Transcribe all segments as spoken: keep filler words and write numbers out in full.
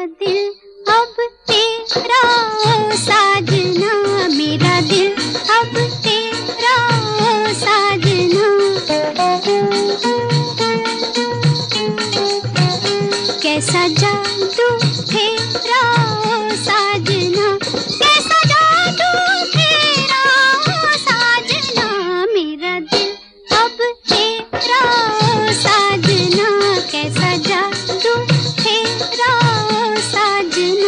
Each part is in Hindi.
दिल अब तेरा ओ साजना, मेरा दिल अब तेरा ओ साजना। कैसा जादू फेरा ओ साजना, कैसा जादू फेरा ओ साजना, मेरा दिल अब तेरा ओ साजना। कैसा जादू फेरा ओ साजना।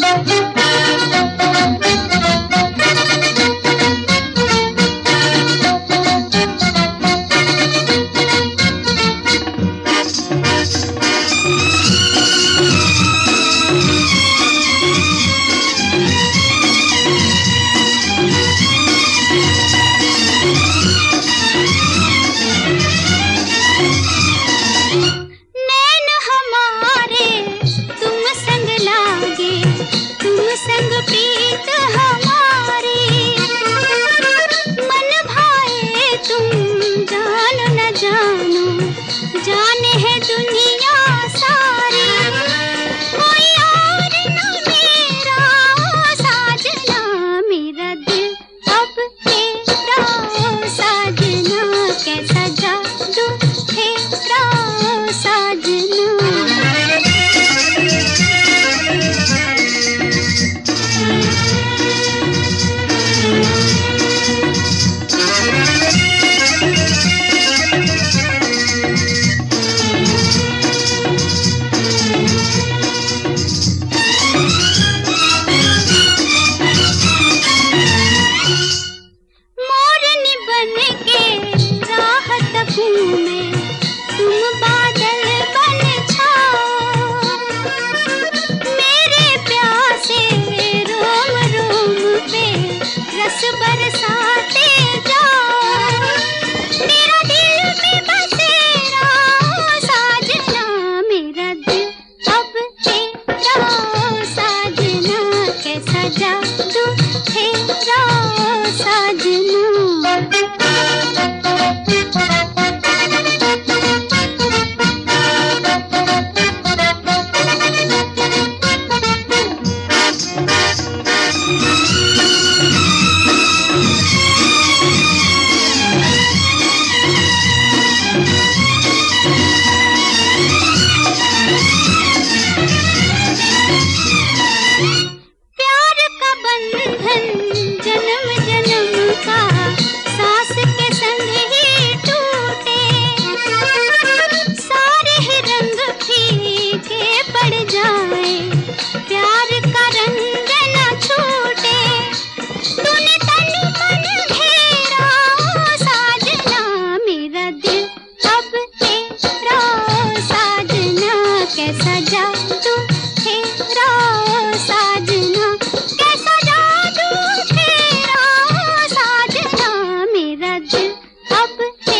नैन हमारे तुम संग लागे, तुम संग प्रीत हमारी। मन भाए तुम जानो न जानो, जाने है दुनिया सारी। कोई और न मेरा साजना, मेरा दिल अब तेरा साजना। कैसा जादू फेरा साजना। मोरनी बन के राहत घूमे, तुम बादल बन छाओ। मेरे प्यासे रोम रोम पे रस बरसाते जाओ। मेरा दिल में बसेरा साजना, मेरा दिल अब तेरा साजना। कैसा जादू फेरा साजना। प्यार का बंधन जन्म जन्म का, सांस के संग ही टूटे। सारे ही रंग फीके पड़ जाए, प्यार का रंग न छूटे। तूने तन मन घेरा साजना, मेरा दिल अब तेरा साजना। कैसा जादू फेरा साजना, कैसा जादू फेरा साजना, मेरा दिल अब